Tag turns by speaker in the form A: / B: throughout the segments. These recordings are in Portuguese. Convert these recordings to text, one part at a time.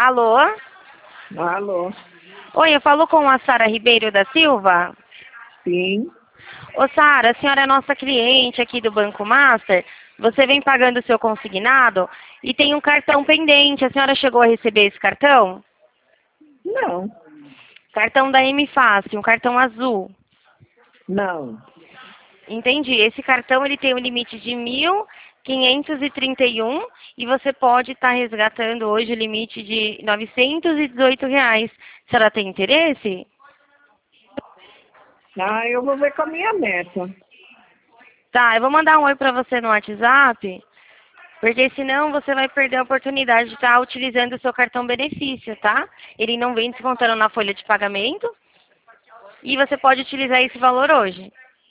A: Alô?
B: Alô?
A: Oi, eu falo com a Sara Ribeiro da Silva?
B: Sim.
A: Ô, Sara, a senhora é nossa cliente aqui do Banco Master. Você vem pagando o seu consignado e tem um cartão pendente. A senhora chegou a receber esse cartão?
B: Não.
A: Cartão da M Fácil, um cartão azul.
B: Não.
A: Entendi. Esse cartão ele tem um limite de 1.531 e você pode estar resgatando hoje o limite de R$ 918. A senhora tem interesse?
B: Ah, eu vou ver com a minha neta.
A: Tá, eu vou mandar um oi pra você no WhatsApp, porque senão você vai perder a oportunidade de estar utilizando o seu cartão benefício, tá? Ele não vem descontando na folha de pagamento e você pode utilizar esse valor hoje,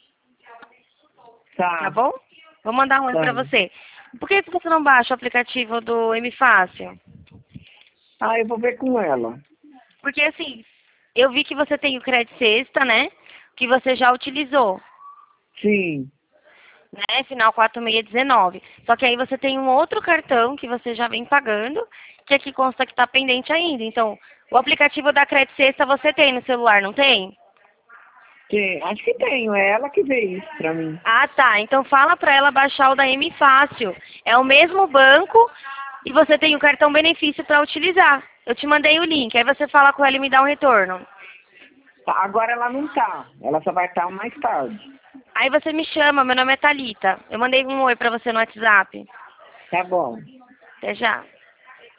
A: tá
B: Tá.
A: bom? Vou mandar um oi pra
B: Tá.
A: você. Por que você não baixa o aplicativo do M Fácil?
B: Ah, eu vou ver com ela.
A: Porque assim, eu vi que você tem o crédito sexta, né? Que você já utilizou,
B: Sim.
A: né? Final 4619. Só que aí você tem um outro cartão que você já vem pagando, que aqui consta que está pendente ainda. Então, o aplicativo da Crédito Sexta você tem no celular, não tem?
B: Sim. Acho que tenho. É ela que vê isso pra mim.
A: Ah, tá. Então fala para ela baixar o da M Fácil. É o mesmo banco e você tem o cartão benefício para utilizar. Eu te mandei o link, aí você fala com ela e me dá um retorno.
B: Tá, agora ela não tá. Ela só vai estar mais tarde.
A: Aí você me chama, meu nome é Thalita. Eu mandei um oi para você no WhatsApp.
B: Tá bom.
A: Até já.